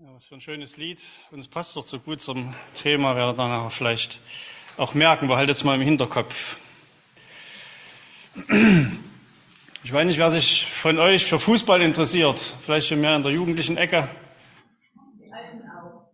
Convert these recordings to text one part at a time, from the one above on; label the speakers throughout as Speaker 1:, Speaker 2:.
Speaker 1: Ja, was für ein schönes Lied. Und es passt doch so gut zum Thema, werdet ihr dann vielleicht auch merken. Behaltet es mal im Hinterkopf. Ich weiß nicht, wer sich von euch für Fußball interessiert. Vielleicht schon mehr in der jugendlichen Ecke.
Speaker 2: Die Alten auch.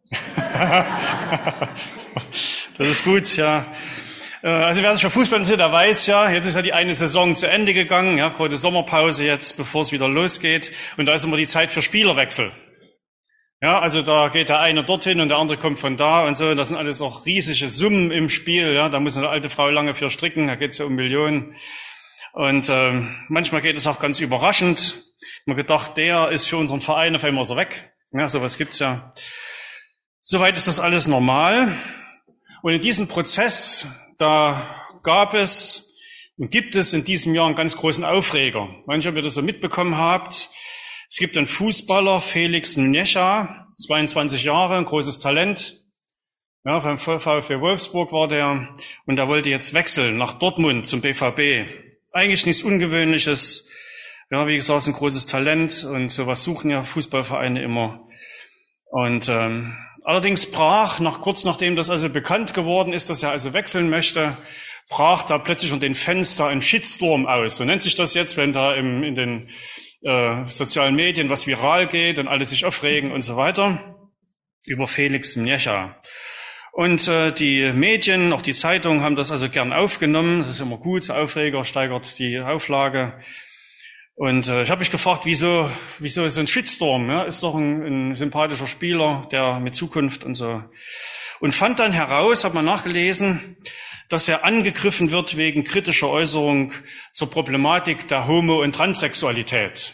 Speaker 1: Das ist gut, ja. Also wer sich für Fußball interessiert, der weiß ja, jetzt ist ja die eine Saison zu Ende gegangen, ja, gerade Sommerpause jetzt, bevor es wieder losgeht. Und da ist immer die Zeit für Spielerwechsel. Ja, also da geht der eine dorthin und der andere kommt von da und so. Und das sind alles auch riesige Summen im Spiel. Ja, da muss eine alte Frau lange für stricken. Da geht es ja um Millionen. Und manchmal geht es auch ganz überraschend. Man gedacht, der ist für unseren Verein auf einmal so weg. Ja, sowas gibt's ja. Soweit ist das alles normal. Und in diesem Prozess, da gab es und gibt es in diesem Jahr einen ganz großen Aufreger. Manche, ob ihr das so mitbekommen habt. Es gibt einen Fußballer, Felix Mniecha, 22 Jahre, ein großes Talent. Ja, beim VfB Wolfsburg war der und der wollte jetzt wechseln nach Dortmund zum BVB. Eigentlich nichts Ungewöhnliches. Ja, wie gesagt, ein großes Talent und sowas suchen ja Fußballvereine immer. Und allerdings brach kurz nachdem das also bekannt geworden ist, dass er also wechseln möchte, brach da plötzlich unter den Fenster ein Shitstorm aus. So nennt sich das jetzt, wenn da in den sozialen Medien was viral geht und alle sich aufregen und so weiter über Felix Mniecha. Und die Medien, auch die Zeitungen haben das also gern aufgenommen. Das ist immer gut, Aufreger steigert die Auflage. Und ich habe mich gefragt, wieso so ein Shitstorm? Ja? Ist doch ein sympathischer Spieler, der mit Zukunft und so. Und fand dann heraus, habe mal nachgelesen, dass er angegriffen wird wegen kritischer Äußerung zur Problematik der Homo- und Transsexualität.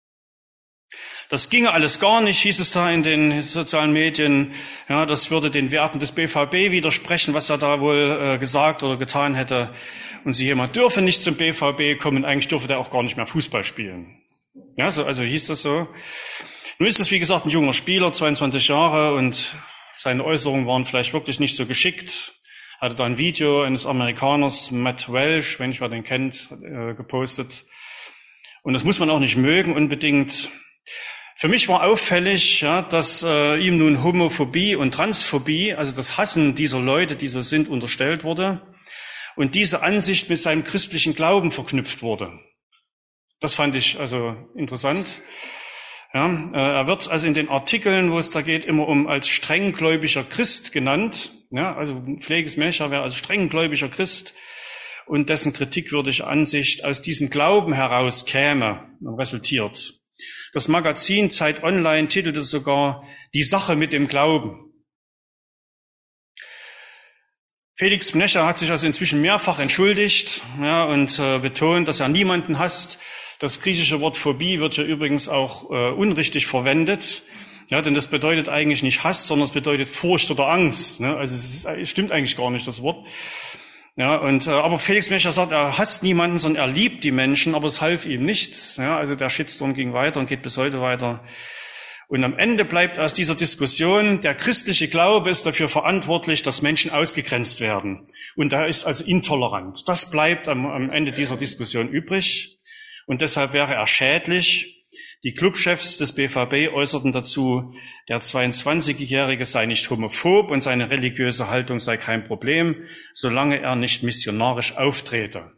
Speaker 1: Das ginge alles gar nicht, hieß es da in den sozialen Medien. Ja, das würde den Werten des BVB widersprechen, was er da wohl gesagt oder getan hätte. Und sie jemand dürfe nicht zum BVB kommen, eigentlich dürfe der auch gar nicht mehr Fußball spielen. Ja, also hieß das so. Nun ist es, wie gesagt, ein junger Spieler, 22 Jahre, und seine Äußerungen waren vielleicht wirklich nicht so geschickt. Er hatte da ein Video eines Amerikaners, Matt Welch, wenn ich wer den kennt, gepostet. Und das muss man auch nicht mögen unbedingt. Für mich war auffällig, ja, dass ihm nun Homophobie und Transphobie, also das Hassen dieser Leute, die so sind, unterstellt wurde und diese Ansicht mit seinem christlichen Glauben verknüpft wurde. Das fand ich also interessant. Ja, er wird also in den Artikeln, wo es da geht, immer als strenggläubiger Christ genannt. Ja, also Felix Mniecha wäre als strenggläubiger Christ und dessen kritikwürdige Ansicht aus diesem Glauben heraus käme und resultiert. Das Magazin Zeit Online titelte sogar Die Sache mit dem Glauben. Felix Mniecha hat sich also inzwischen mehrfach entschuldigt, ja, und betont, dass er niemanden hasst. Das griechische Wort Phobie wird ja übrigens auch unrichtig verwendet. Ja, denn das bedeutet eigentlich nicht Hass, sondern es bedeutet Furcht oder Angst. Ne? Also es stimmt eigentlich gar nicht, das Wort. Ja, aber Felix Mniecha sagt, er hasst niemanden, sondern er liebt die Menschen, aber es half ihm nichts. Ja, also der Shitstorm ging weiter und geht bis heute weiter. Und am Ende bleibt aus dieser Diskussion, der christliche Glaube ist dafür verantwortlich, dass Menschen ausgegrenzt werden. Und er ist also intolerant. Das bleibt am Ende dieser Diskussion übrig. Und deshalb wäre er schädlich. Die Clubchefs des BVB äußerten dazu, der 22-Jährige sei nicht homophob und seine religiöse Haltung sei kein Problem, solange er nicht missionarisch auftrete.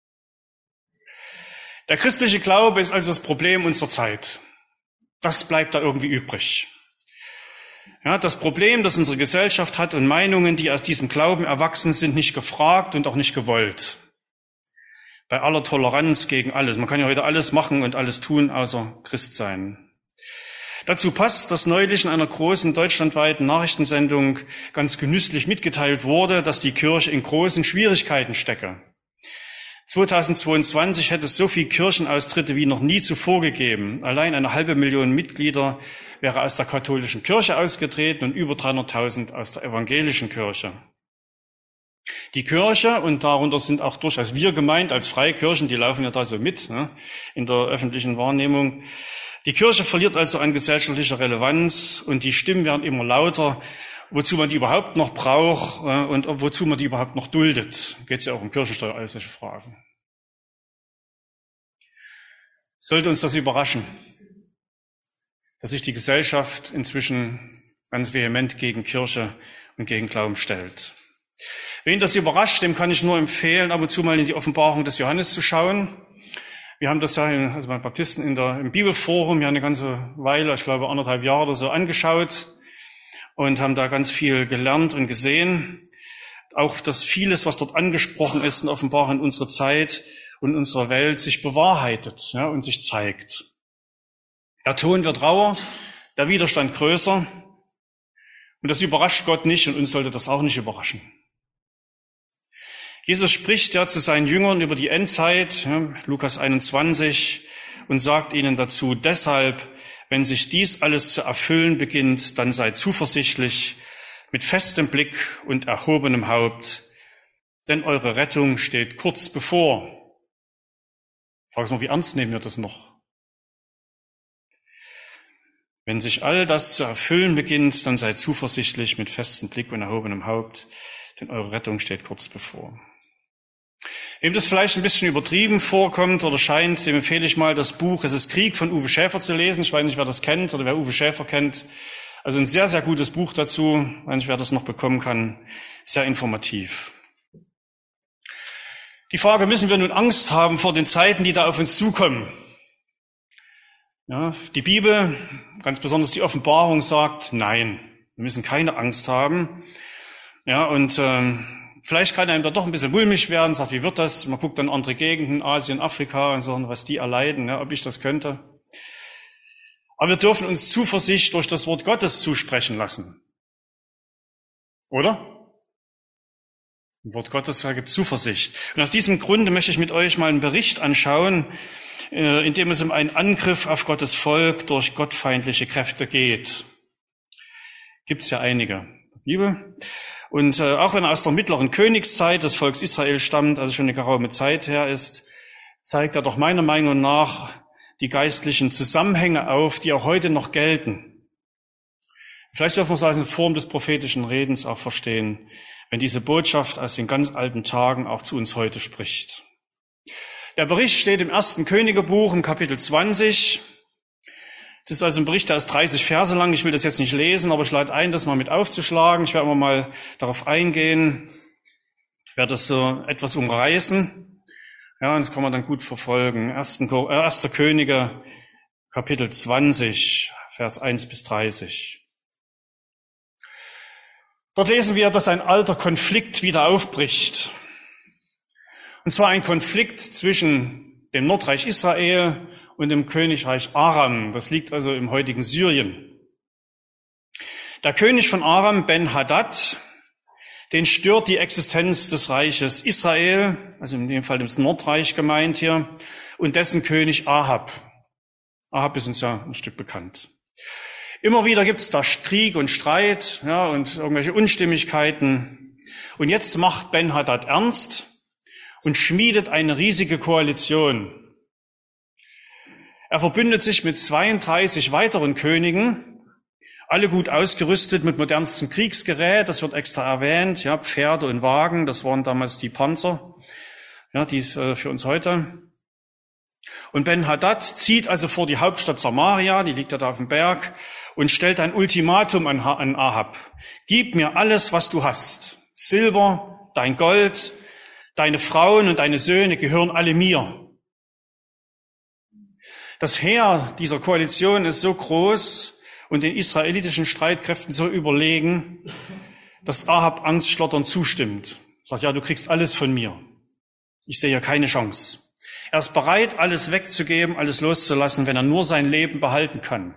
Speaker 1: Der christliche Glaube ist also das Problem unserer Zeit. Das bleibt da irgendwie übrig. Ja, das Problem, das unsere Gesellschaft hat und Meinungen, die aus diesem Glauben erwachsen sind, nicht gefragt und auch nicht gewollt. Bei aller Toleranz gegen alles. Man kann ja heute alles machen und alles tun, außer Christ sein. Dazu passt, dass neulich in einer großen deutschlandweiten Nachrichtensendung ganz genüsslich mitgeteilt wurde, dass die Kirche in großen Schwierigkeiten stecke. 2022 hätte es so viel Kirchenaustritte wie noch nie zuvor gegeben. Allein 500.000 Mitglieder wäre aus der katholischen Kirche ausgetreten und über 300.000 aus der evangelischen Kirche. Die Kirche, und darunter sind auch durchaus wir gemeint als Freikirchen, die laufen ja da so mit, ne, in der öffentlichen Wahrnehmung. Die Kirche verliert also an gesellschaftlicher Relevanz und die Stimmen werden immer lauter, wozu man die überhaupt noch braucht und wozu man die überhaupt noch duldet. Geht es ja auch um Kirchensteuer, all solche Fragen. Sollte uns das überraschen? dass sich die Gesellschaft inzwischen ganz vehement gegen Kirche und gegen Glauben stellt. Wen das überrascht, dem kann ich nur empfehlen, ab und zu mal in die Offenbarung des Johannes zu schauen. Wir haben das ja also bei Baptisten im Bibelforum ja eine ganze Weile, ich glaube 1,5 Jahre oder so, angeschaut und haben da ganz viel gelernt und gesehen. Auch, dass vieles, was dort angesprochen ist in Offenbarung in unserer Zeit und unserer Welt, sich bewahrheitet, ja, und sich zeigt. Der Ton wird rauer, der Widerstand größer und das überrascht Gott nicht und uns sollte das auch nicht überraschen. Jesus spricht ja zu seinen Jüngern über die Endzeit, ja, Lukas 21, und sagt ihnen dazu: Deshalb, wenn sich dies alles zu erfüllen beginnt, dann seid zuversichtlich, mit festem Blick und erhobenem Haupt, denn eure Rettung steht kurz bevor. Frag mal, wie ernst nehmen wir das noch? Wenn sich all das zu erfüllen beginnt, dann seid zuversichtlich mit festem Blick und erhobenem Haupt, denn eure Rettung steht kurz bevor. Wem das vielleicht ein bisschen übertrieben vorkommt oder scheint, dem empfehle ich mal das Buch Es ist Krieg von Uwe Schäfer zu lesen. Ich weiß nicht, wer das kennt oder wer Uwe Schäfer kennt. Also ein sehr, sehr gutes Buch dazu. Ich weiß nicht, wer das noch bekommen kann. Sehr informativ. Die Frage, müssen wir nun Angst haben vor den Zeiten, die da auf uns zukommen? Ja, die Bibel, ganz besonders die Offenbarung, sagt, nein, wir müssen keine Angst haben. Ja, und vielleicht kann einem da doch ein bisschen mulmig werden, sagt, wie wird das? Man guckt dann andere Gegenden, Asien, Afrika und sagt, was die erleiden, ja, ob ich das könnte. Aber wir dürfen uns Zuversicht durch das Wort Gottes zusprechen lassen. Oder? Im Wort Gottes gibt Zuversicht. Und aus diesem Grunde möchte ich mit euch mal einen Bericht anschauen, in dem es um einen Angriff auf Gottes Volk durch gottfeindliche Kräfte geht. Gibt's ja einige in der Bibel. Und auch wenn er aus der mittleren Königszeit des Volks Israel stammt, also schon eine geraume Zeit her ist, zeigt er doch meiner Meinung nach die geistlichen Zusammenhänge auf, die auch heute noch gelten. Vielleicht dürfen wir es als eine Form des prophetischen Redens auch verstehen, wenn diese Botschaft aus den ganz alten Tagen auch zu uns heute spricht. Der Bericht steht im 1. Königebuch im Kapitel 20. Das ist also ein Bericht, der ist 30 Verse lang. Ich will das jetzt nicht lesen, aber ich lade ein, das mal mit aufzuschlagen. Ich werde mal darauf eingehen. Ich werde das so etwas umreißen. Ja, und das kann man dann gut verfolgen. 1. Könige, Kapitel 20, Vers 1 bis 30. Dort lesen wir, dass ein alter Konflikt wieder aufbricht. Und zwar ein Konflikt zwischen dem Nordreich Israel und dem Königreich Aram. Das liegt also im heutigen Syrien. Der König von Aram, Ben-Hadad, den stört die Existenz des Reiches Israel, also in dem Fall das Nordreich gemeint hier, und dessen König Ahab. Ahab ist uns ja ein Stück bekannt. Immer wieder gibt es da Krieg und Streit, ja, und irgendwelche Unstimmigkeiten. Und jetzt macht Ben-Hadad ernst und schmiedet eine riesige Koalition. Er verbündet sich mit 32 weiteren Königen, alle gut ausgerüstet mit modernstem Kriegsgerät, das wird extra erwähnt, ja, Pferde und Wagen, das waren damals die Panzer, ja, die ist für uns heute. Und Ben-Hadad zieht also vor die Hauptstadt Samaria, die liegt ja da auf dem Berg, und stellt ein Ultimatum an Ahab. Gib mir alles, was du hast. Silber, dein Gold, deine Frauen und deine Söhne gehören alle mir. Das Heer dieser Koalition ist so groß und den israelitischen Streitkräften so überlegen, dass Ahab angstschlotternd zustimmt. Sagt, ja, du kriegst alles von mir. Ich sehe hier keine Chance. Er ist bereit, alles wegzugeben, alles loszulassen, wenn er nur sein Leben behalten kann.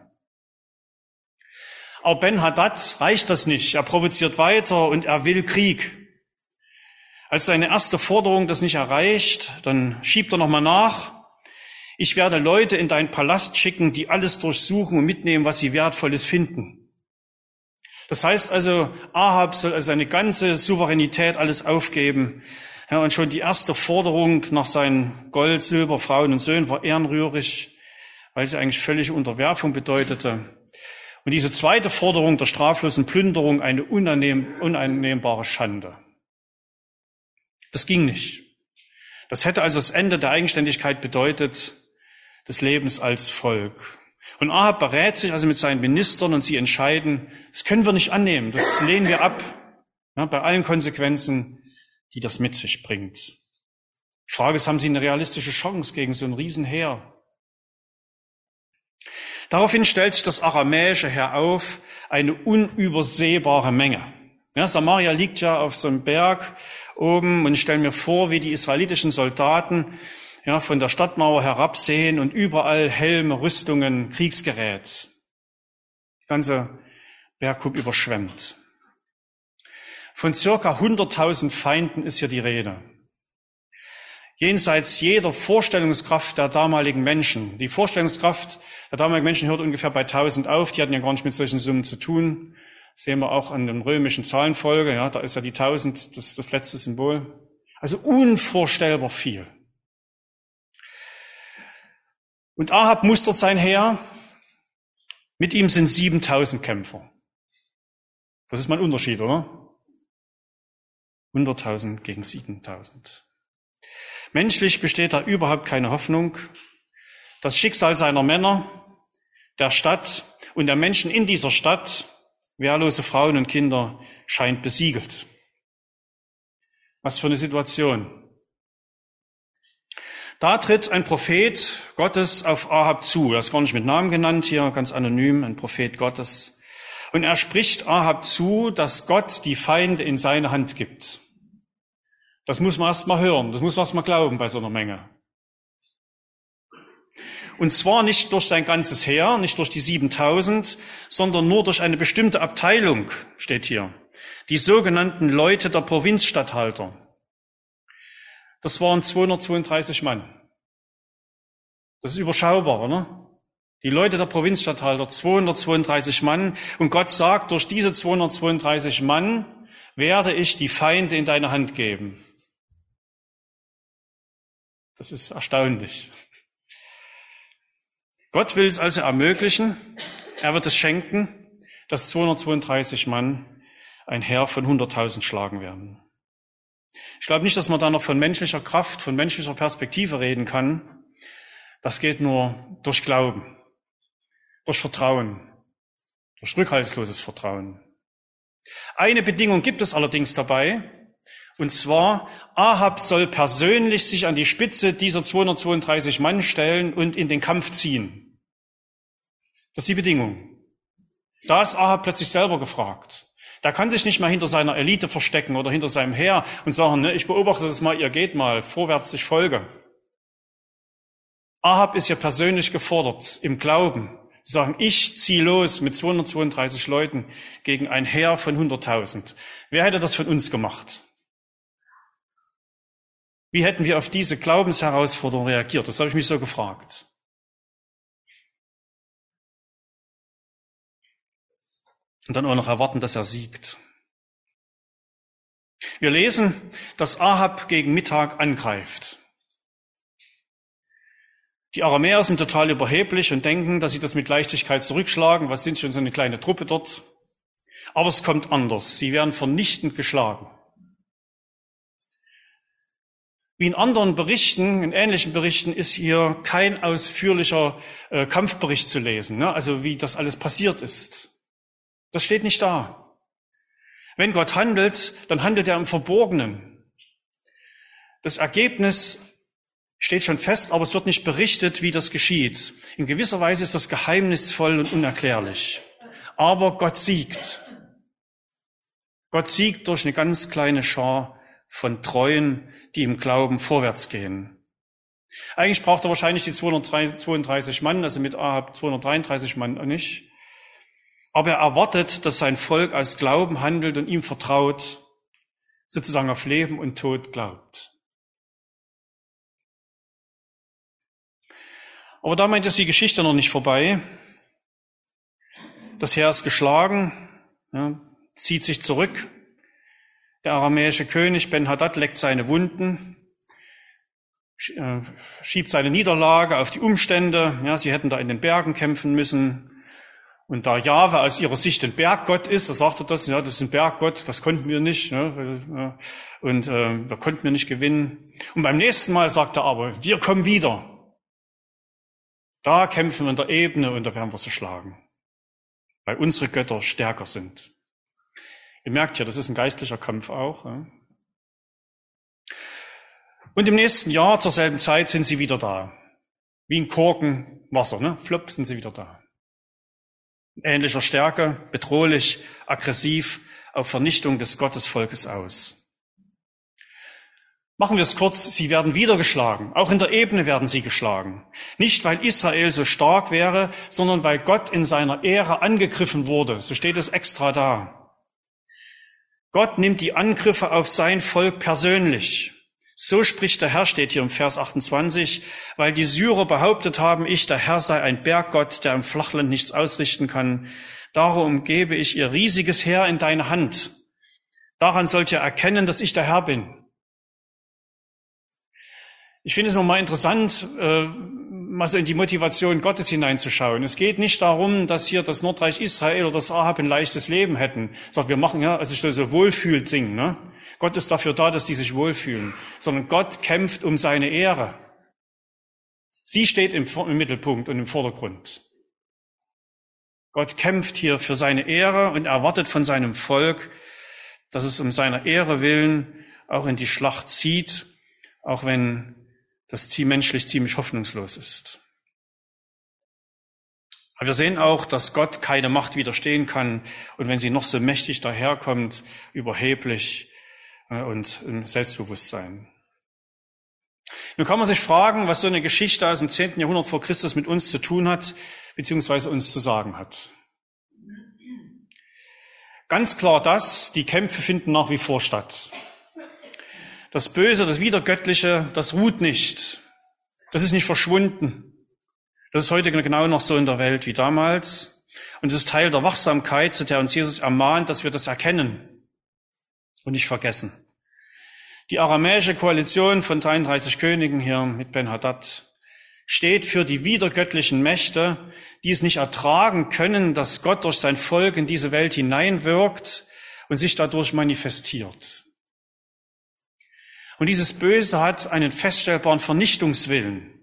Speaker 1: Aber Ben-Hadad reicht das nicht. Er provoziert weiter und er will Krieg. Als seine erste Forderung das nicht erreicht, dann schiebt er nochmal nach. Ich werde Leute in deinen Palast schicken, die alles durchsuchen und mitnehmen, was sie Wertvolles finden. Das heißt also, Ahab soll also seine ganze Souveränität alles aufgeben. Ja, und schon die erste Forderung nach seinen Gold, Silber, Frauen und Söhnen war ehrenrührig, weil sie eigentlich völlige Unterwerfung bedeutete. Und diese zweite Forderung der straflosen Plünderung eine unannehmbare Schande. Das ging nicht. Das hätte also das Ende der Eigenständigkeit bedeutet, des Lebens als Volk. Und Ahab berät sich also mit seinen Ministern und sie entscheiden, das können wir nicht annehmen, das lehnen wir ab, ja, bei allen Konsequenzen, die das mit sich bringt. Die Frage ist, haben sie eine realistische Chance gegen so ein Riesenheer? Daraufhin stellt sich das aramäische Heer auf, eine unübersehbare Menge. Ja, Samaria liegt ja auf so einem Berg oben und ich stelle mir vor, wie die israelitischen Soldaten von der Stadtmauer herabsehen und überall Helme, Rüstungen, Kriegsgerät. Die ganze Bergkuppe überschwemmt. Von circa 100.000 Feinden ist hier die Rede. Jenseits jeder Vorstellungskraft der damaligen Menschen. Die Vorstellungskraft der damaligen Menschen hört ungefähr bei 1.000 auf. Die hatten ja gar nicht mit solchen Summen zu tun. Das sehen wir auch an den römischen Zahlenfolge. Ja, da ist ja die 1.000 das letzte Symbol. Also unvorstellbar viel. Und Ahab mustert sein Heer. Mit ihm sind 7.000 Kämpfer. Das ist mal ein Unterschied, oder? 100.000 gegen 7.000. Menschlich besteht da überhaupt keine Hoffnung. Das Schicksal seiner Männer, der Stadt und der Menschen in dieser Stadt, wehrlose Frauen und Kinder, scheint besiegelt. Was für eine Situation. Da tritt ein Prophet Gottes auf Ahab zu. Er ist gar nicht mit Namen genannt hier, ganz anonym, ein Prophet Gottes. Und er spricht Ahab zu, dass Gott die Feinde in seine Hand gibt. Das muss man erst mal hören, das muss man erst mal glauben bei so einer Menge. Und zwar nicht durch sein ganzes Heer, nicht durch die 7.000, sondern nur durch eine bestimmte Abteilung, steht hier. Die sogenannten Leute der Provinzstatthalter. Das waren 232 Mann. Das ist überschaubar, oder? Die Leute der Provinzstatthalter, 232 Mann. Und Gott sagt, durch diese 232 Mann werde ich die Feinde in deine Hand geben. Das ist erstaunlich. Gott will es also ermöglichen, er wird es schenken, dass 232 Mann ein Heer von 100.000 schlagen werden. Ich glaube nicht, dass man da noch von menschlicher Kraft, von menschlicher Perspektive reden kann. Das geht nur durch Glauben, durch Vertrauen, durch rückhaltsloses Vertrauen. Eine Bedingung gibt es allerdings dabei, und zwar, Ahab soll persönlich sich an die Spitze dieser 232 Mann stellen und in den Kampf ziehen. Das ist die Bedingung. Da ist Ahab plötzlich selber gefragt. Der kann sich nicht mehr hinter seiner Elite verstecken oder hinter seinem Heer und sagen, ich beobachte das mal, ihr geht mal, vorwärts, ich folge. Ahab ist ja persönlich gefordert, im Glauben, zu sagen, ich ziehe los mit 232 Leuten gegen ein Heer von 100.000. Wer hätte das von uns gemacht? Wie hätten wir auf diese Glaubensherausforderung reagiert? Das habe ich mich so gefragt. Und dann auch noch erwarten, dass er siegt. Wir lesen, dass Ahab gegen Mittag angreift. Die Aramäer sind total überheblich und denken, dass sie das mit Leichtigkeit zurückschlagen. Was sind schon so eine kleine Truppe dort? Aber es kommt anders. Sie werden vernichtend geschlagen. Wie in anderen Berichten, in ähnlichen Berichten, ist hier kein ausführlicher Kampfbericht zu lesen, also wie das alles passiert ist. Das steht nicht da. Wenn Gott handelt, dann handelt er im Verborgenen. Das Ergebnis steht schon fest, aber es wird nicht berichtet, wie das geschieht. In gewisser Weise ist das geheimnisvoll und unerklärlich. Aber Gott siegt. Gott siegt durch eine ganz kleine Schar von Treuen, die im Glauben vorwärts gehen. Eigentlich braucht er wahrscheinlich die 232 Mann, also mit Ahab 233 Mann nicht. Aber er erwartet, dass sein Volk aus Glauben handelt und ihm vertraut, sozusagen auf Leben und Tod glaubt. Aber damit ist die Geschichte noch nicht vorbei. Das Heer ist geschlagen, zieht sich zurück. Der aramäische König Ben-Hadad leckt seine Wunden, schiebt seine Niederlage auf die Umstände. Sie hätten da in den Bergen kämpfen müssen. Und da Jahwe aus ihrer Sicht ein Berggott ist, da sagt er das, das ist ein Berggott, das konnten wir nicht. Und wir konnten wir nicht gewinnen. Und beim nächsten Mal sagt er aber, wir kommen wieder. Da kämpfen wir in der Ebene und da werden wir sie schlagen, weil unsere Götter stärker sind. Ihr merkt ja, das ist ein geistlicher Kampf auch. Ja. Und im nächsten Jahr zur selben Zeit sind sie wieder da. Wie ein Korken Wasser, ne? Flop, sind sie wieder da. Ähnlicher Stärke, bedrohlich, aggressiv, auf Vernichtung des Gottesvolkes aus. Machen wir es kurz, sie werden wieder geschlagen. Auch in der Ebene werden sie geschlagen. Nicht, weil Israel so stark wäre, sondern weil Gott in seiner Ehre angegriffen wurde. So steht es extra da. Gott nimmt die Angriffe auf sein Volk persönlich. So spricht der Herr, steht hier im Vers 28, weil die Syrer behauptet haben, ich, der Herr, sei ein Berggott, der im Flachland nichts ausrichten kann. Darum gebe ich ihr riesiges Heer in deine Hand. Daran sollt ihr erkennen, dass ich der Herr bin. Ich finde es nochmal interessant, mal so in die Motivation Gottes hineinzuschauen. Es geht nicht darum, dass hier das Nordreich Israel oder das Ahab ein leichtes Leben hätten. Sagt, wir machen ja, also so Wohlfühlding, ne? Gott ist dafür da, dass die sich wohlfühlen. Sondern Gott kämpft um seine Ehre. Sie steht im Mittelpunkt und im Vordergrund. Gott kämpft hier für seine Ehre und erwartet von seinem Volk, dass es um seiner Ehre willen auch in die Schlacht zieht, auch wenn das menschlich ziemlich hoffnungslos ist. Aber wir sehen auch, dass Gott keine Macht widerstehen kann und wenn sie noch so mächtig daherkommt, überheblich und im Selbstbewusstsein. Nun kann man sich fragen, was so eine Geschichte aus dem 10. Jahrhundert vor Christus mit uns zu tun hat, beziehungsweise uns zu sagen hat. Ganz klar das, die Kämpfe finden nach wie vor statt. Das Böse, das Widergöttliche, das ruht nicht. Das ist nicht verschwunden. Das ist heute genau noch so in der Welt wie damals. Und es ist Teil der Wachsamkeit, zu der uns Jesus ermahnt, dass wir das erkennen und nicht vergessen. Die aramäische Koalition von 33 Königen hier mit Ben-Hadad steht für die widergöttlichen Mächte, die es nicht ertragen können, dass Gott durch sein Volk in diese Welt hineinwirkt und sich dadurch manifestiert. Und dieses Böse hat einen feststellbaren Vernichtungswillen.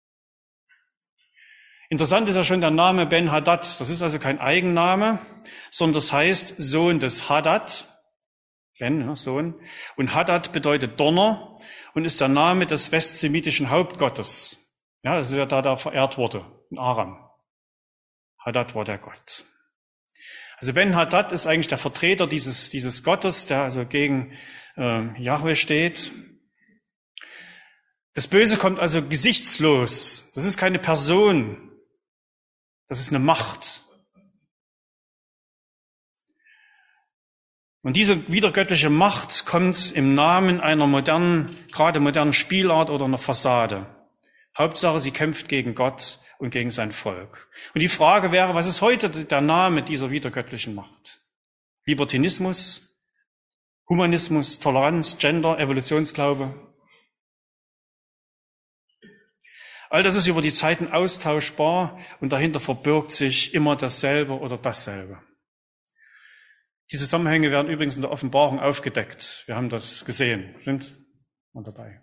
Speaker 1: Interessant ist ja schon der Name Ben-Hadad. Das ist also kein Eigenname, sondern das heißt Sohn des Hadad. Ben, ja, Sohn. Und Hadad bedeutet Donner und ist der Name des westsemitischen Hauptgottes. Ja, das ist ja da verehrt wurde, in Aram. Hadad war der Gott. Also Ben-Hadad ist eigentlich der Vertreter dieses Gottes, der also gegen Jahwe steht. Das Böse kommt also gesichtslos. Das ist keine Person. Das ist eine Macht. Und diese widergöttliche Macht kommt im Namen einer gerade modernen Spielart oder einer Fassade. Hauptsache, sie kämpft gegen Gott und gegen sein Volk. Und die Frage wäre, was ist heute der Name dieser widergöttlichen Macht? Libertinismus, Humanismus, Toleranz, Gender, Evolutionsglaube? All das ist über die Zeiten austauschbar und dahinter verbirgt sich immer dasselbe oder dasselbe. Die Zusammenhänge werden übrigens in der Offenbarung aufgedeckt. Wir haben das gesehen. Stimmt's? Mal dabei.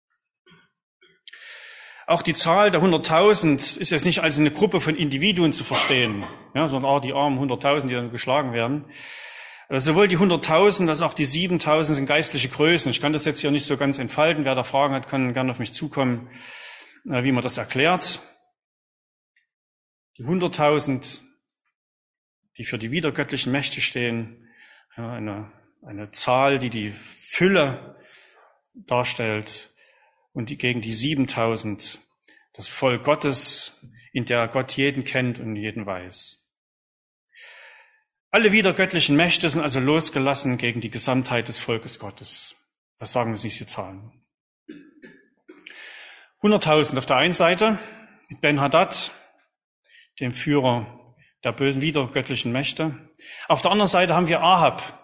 Speaker 1: Auch die Zahl der 100.000 ist jetzt nicht als eine Gruppe von Individuen zu verstehen, ja, sondern die armen 100.000, die dann geschlagen werden. Sowohl die 100.000 als auch die 7.000 sind geistliche Größen. Ich kann das jetzt hier nicht so ganz entfalten. Wer da Fragen hat, kann gerne auf mich zukommen, wie man das erklärt. Die 100.000, die für die widergöttlichen Mächte stehen, ja, eine Zahl, die die Fülle darstellt, und gegen die 7.000 das Volk Gottes, in der Gott jeden kennt und jeden weiß. Alle widergöttlichen Mächte sind also losgelassen gegen die Gesamtheit des Volkes Gottes. Das sagen uns nicht die Zahlen. 100.000 auf der einen Seite mit Ben-Hadad, dem Führer der bösen widergöttlichen Mächte. Auf der anderen Seite haben wir Ahab.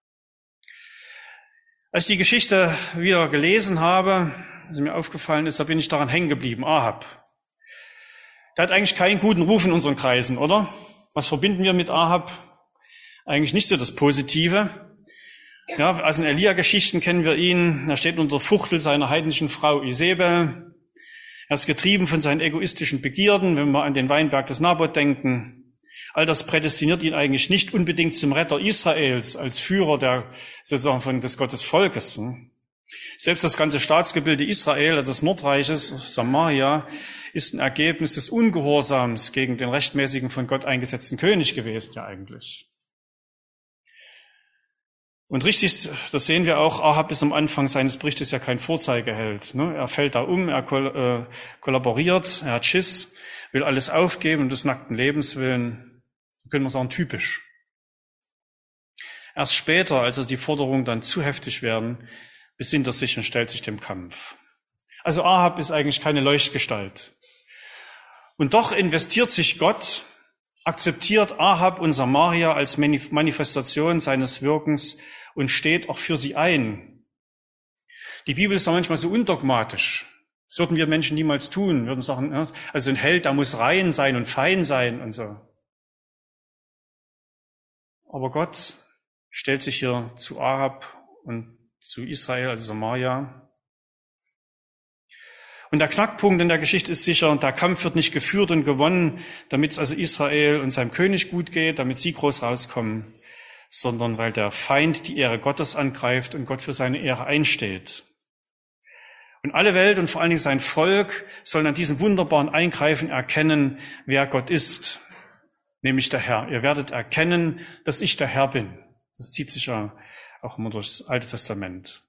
Speaker 1: Als ich die Geschichte wieder gelesen habe, was mir aufgefallen ist, da bin ich daran hängen geblieben. Ahab. Der hat eigentlich keinen guten Ruf in unseren Kreisen, oder? Was verbinden wir mit Ahab? Eigentlich nicht so das Positive. Ja, also in Elia-Geschichten kennen wir ihn. Er steht unter der Fuchtel seiner heidnischen Frau Isabel. Er ist getrieben von seinen egoistischen Begierden, wenn wir an den Weinberg des Naboth denken. All das prädestiniert ihn eigentlich nicht unbedingt zum Retter Israels, als Führer des Gottes Volkes. Selbst das ganze Staatsgebilde Israel, also des Nordreiches, Samaria, ist ein Ergebnis des Ungehorsams gegen den rechtmäßigen von Gott eingesetzten König gewesen, ja eigentlich. Und richtig, das sehen wir auch, Ahab ist am Anfang seines Berichtes ja kein Vorzeigeheld. Er fällt da um, er kollaboriert, er hat Schiss, will alles aufgeben um des nackten Lebens willen. Können wir sagen, typisch. Erst später, als die Forderungen dann zu heftig werden, besinnt er sich und stellt sich dem Kampf. Also Ahab ist eigentlich keine Leuchtgestalt. Und doch investiert sich Gott, akzeptiert Ahab und Samaria als Manifestation seines Wirkens und steht auch für sie ein. Die Bibel ist da manchmal so undogmatisch. Das würden wir Menschen niemals tun. Wir würden sagen, also ein Held, der muss rein sein und fein sein und so. Aber Gott stellt sich hier zu Ahab und zu Israel, also Samaria. Und der Knackpunkt in der Geschichte ist sicher, der Kampf wird nicht geführt und gewonnen, damit es also Israel und seinem König gut geht, damit sie groß rauskommen, sondern weil der Feind die Ehre Gottes angreift und Gott für seine Ehre einsteht. Und alle Welt und vor allen Dingen sein Volk sollen an diesem wunderbaren Eingreifen erkennen, wer Gott ist, nämlich der Herr. Ihr werdet erkennen, dass ich der Herr bin. Das zieht sich ja auch immer durchs Alte Testament.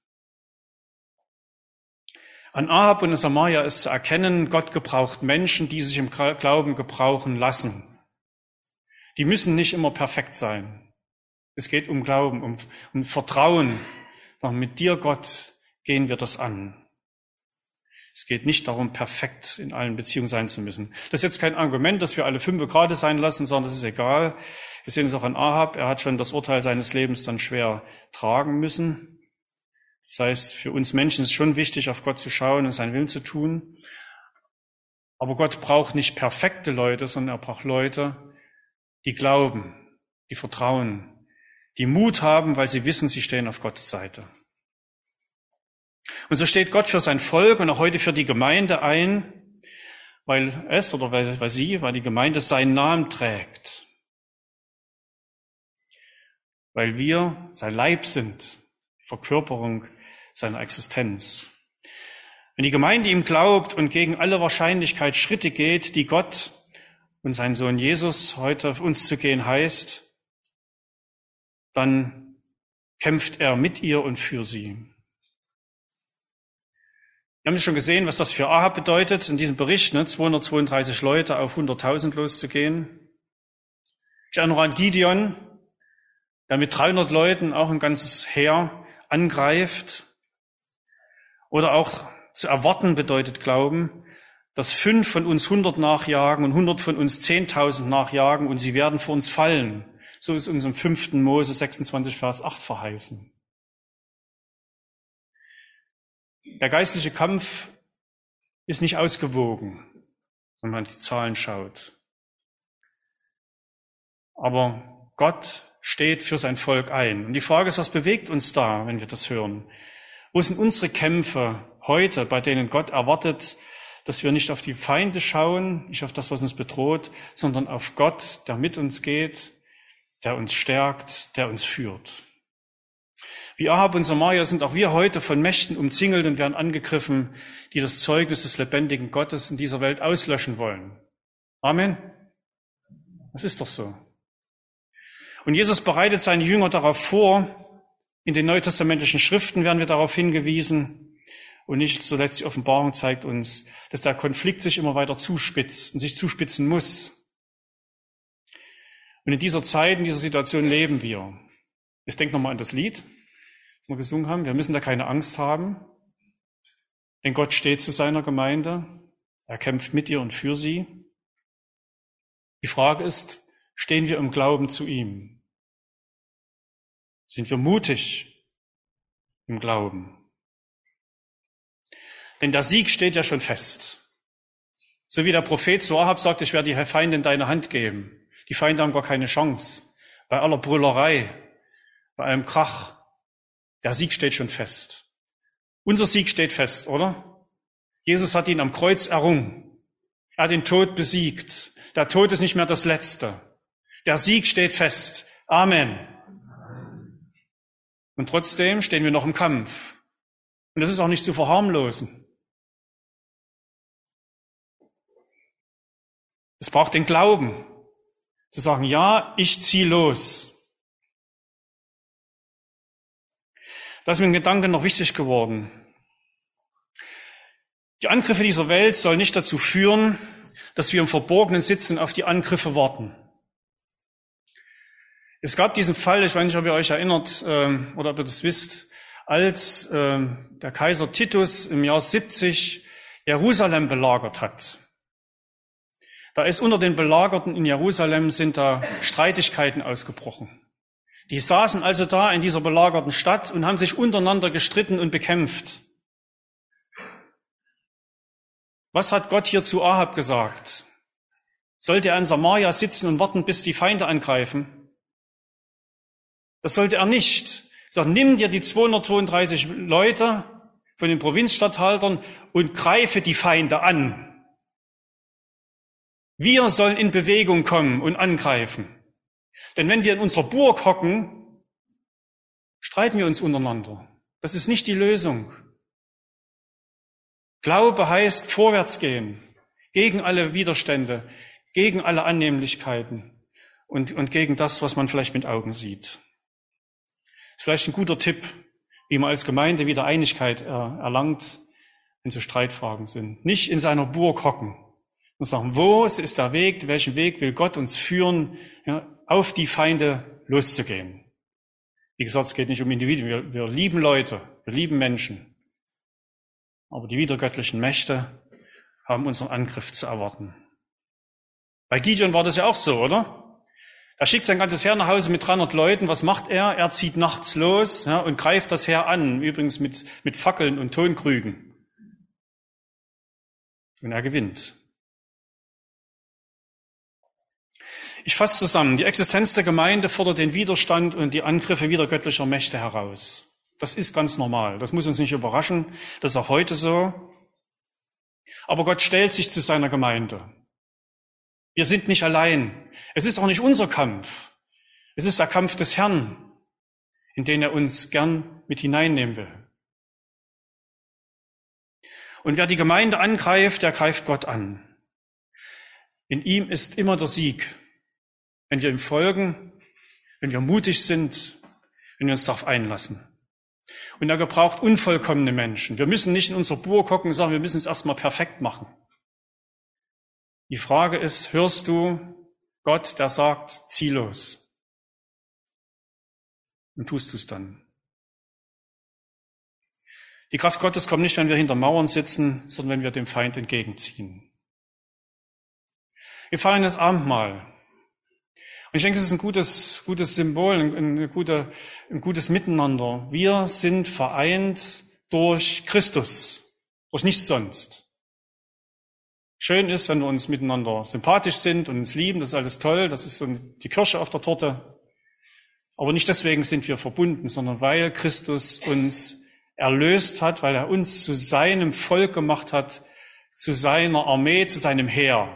Speaker 1: An Ahab und Samaria ist zu erkennen, Gott gebraucht Menschen, die sich im Glauben gebrauchen lassen. Die müssen nicht immer perfekt sein. Es geht um Glauben, um Vertrauen. Mit dir, Gott, gehen wir das an. Es geht nicht darum, perfekt in allen Beziehungen sein zu müssen. Das ist jetzt kein Argument, dass wir alle 5 Grade sein lassen, sondern das ist egal. Wir sehen es auch an Ahab. Er hat schon das Urteil seines Lebens dann schwer tragen müssen. Das heißt, für uns Menschen ist es schon wichtig, auf Gott zu schauen und seinen Willen zu tun. Aber Gott braucht nicht perfekte Leute, sondern er braucht Leute, die glauben, die vertrauen, die Mut haben, weil sie wissen, sie stehen auf Gottes Seite. Und so steht Gott für sein Volk und auch heute für die Gemeinde ein, weil die Gemeinde seinen Namen trägt. Weil wir sein Leib sind, die Verkörperung seiner Existenz. Wenn die Gemeinde ihm glaubt und gegen alle Wahrscheinlichkeit Schritte geht, die Gott und sein Sohn Jesus heute auf uns zu gehen heißt, dann kämpft er mit ihr und für sie. Wir haben schon gesehen, was das für Ahab bedeutet, in diesem Bericht, 232 Leute auf 100.000 loszugehen. Ich erinnere an Gideon, der mit 300 Leuten auch ein ganzes Heer angreift. Oder auch zu erwarten bedeutet Glauben, dass 5 von uns 100 nachjagen und 100 von uns 10.000 nachjagen und sie werden vor uns fallen. So ist uns im 5. Mose 26, Vers 8 verheißen. Der geistliche Kampf ist nicht ausgewogen, wenn man die Zahlen schaut. Aber Gott steht für sein Volk ein. Und die Frage ist, was bewegt uns da, wenn wir das hören? Wo sind unsere Kämpfe heute, bei denen Gott erwartet, dass wir nicht auf die Feinde schauen, nicht auf das, was uns bedroht, sondern auf Gott, der mit uns geht, der uns stärkt, der uns führt. Wie Ahab und Samaria sind auch wir heute von Mächten umzingelt und werden angegriffen, die das Zeugnis des lebendigen Gottes in dieser Welt auslöschen wollen. Amen. Das ist doch so. Und Jesus bereitet seine Jünger darauf vor. In den neutestamentlichen Schriften werden wir darauf hingewiesen. Und nicht zuletzt die Offenbarung zeigt uns, dass der Konflikt sich immer weiter zuspitzt und sich zuspitzen muss. Und in dieser Zeit, in dieser Situation leben wir. Jetzt denkt nochmal an das Lied, das wir gesungen haben. Wir müssen da keine Angst haben, denn Gott steht zu seiner Gemeinde. Er kämpft mit ihr und für sie. Die Frage ist, stehen wir im Glauben zu ihm? Sind wir mutig im Glauben? Denn der Sieg steht ja schon fest. So wie der Prophet zu Ahab sagt, ich werde die Feinde in deine Hand geben. Die Feinde haben gar keine Chance. Bei aller Brüllerei, bei allem Krach, der Sieg steht schon fest. Unser Sieg steht fest, oder? Jesus hat ihn am Kreuz errungen. Er hat den Tod besiegt. Der Tod ist nicht mehr das Letzte. Der Sieg steht fest. Amen. Und trotzdem stehen wir noch im Kampf. Und das ist auch nicht zu verharmlosen. Es braucht den Glauben, zu sagen, ja, ich ziehe los. Da ist mir ein Gedanke noch wichtig geworden. Die Angriffe dieser Welt sollen nicht dazu führen, dass wir im Verborgenen sitzen und auf die Angriffe warten. Es gab diesen Fall, ich weiß nicht, ob ihr euch erinnert oder ob ihr das wisst, als der Kaiser Titus im Jahr 70 Jerusalem belagert hat. Da ist unter den Belagerten in Jerusalem sind da Streitigkeiten ausgebrochen. Die saßen also da in dieser belagerten Stadt und haben sich untereinander gestritten und bekämpft. Was hat Gott hier zu Ahab gesagt? Sollte er in Samaria sitzen und warten, bis die Feinde angreifen? Das sollte er nicht. Er sagt, nimm dir die 232 Leute von den Provinzstatthaltern und greife die Feinde an. Wir sollen in Bewegung kommen und angreifen. Denn wenn wir in unserer Burg hocken, streiten wir uns untereinander. Das ist nicht die Lösung. Glaube heißt vorwärts gehen, gegen alle Widerstände, gegen alle Annehmlichkeiten und gegen das, was man vielleicht mit Augen sieht. Das ist vielleicht ein guter Tipp, wie man als Gemeinde wieder Einigkeit erlangt, wenn so Streitfragen sind. Nicht in seiner Burg hocken und sagen, wo ist der Weg, welchen Weg will Gott uns führen, ja, auf die Feinde loszugehen. Wie gesagt, es geht nicht um Individuen, wir lieben Leute, wir lieben Menschen. Aber die widergöttlichen Mächte haben unseren Angriff zu erwarten. Bei Gideon war das ja auch so, oder? Er schickt sein ganzes Heer nach Hause mit 300 Leuten. Was macht er? Er zieht nachts los, ja, und greift das Heer an, übrigens mit Fackeln und Tonkrügen. Und er gewinnt. Ich fasse zusammen, die Existenz der Gemeinde fordert den Widerstand und die Angriffe widergöttlicher Mächte heraus. Das ist ganz normal, das muss uns nicht überraschen, das ist auch heute so. Aber Gott stellt sich zu seiner Gemeinde. Wir sind nicht allein. Es ist auch nicht unser Kampf. Es ist der Kampf des Herrn, in den er uns gern mit hineinnehmen will. Und wer die Gemeinde angreift, der greift Gott an. In ihm ist immer der Sieg. Wenn wir ihm folgen, wenn wir mutig sind, wenn wir uns darauf einlassen. Und er gebraucht unvollkommene Menschen. Wir müssen nicht in unserer Burg gucken und sagen, wir müssen es erstmal perfekt machen. Die Frage ist, hörst du Gott, der sagt, zieh los? Und tust du es dann? Die Kraft Gottes kommt nicht, wenn wir hinter Mauern sitzen, sondern wenn wir dem Feind entgegenziehen. Wir feiern das Abendmahl. Und ich denke, es ist ein gutes Symbol, ein gutes Miteinander. Wir sind vereint durch Christus, durch nichts sonst. Schön ist, wenn wir uns miteinander sympathisch sind und uns lieben, das ist alles toll, das ist so die Kirsche auf der Torte. Aber nicht deswegen sind wir verbunden, sondern weil Christus uns erlöst hat, weil er uns zu seinem Volk gemacht hat, zu seiner Armee, zu seinem Heer.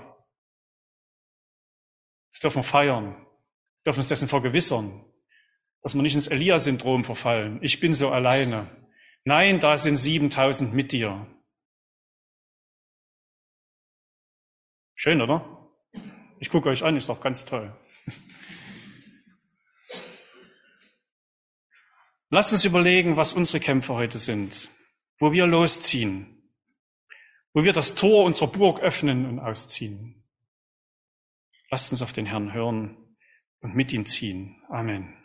Speaker 1: Das dürfen wir feiern. Wir dürfen uns dessen vergewissern, dass wir nicht ins Elia-Syndrom verfallen. Ich bin so alleine. Nein, da sind 7000 mit dir. Schön, oder? Ich gucke euch an, ist doch ganz toll. Lasst uns überlegen, was unsere Kämpfe heute sind, wo wir losziehen, wo wir das Tor unserer Burg öffnen und ausziehen. Lasst uns auf den Herrn hören und mit ihm ziehen. Amen.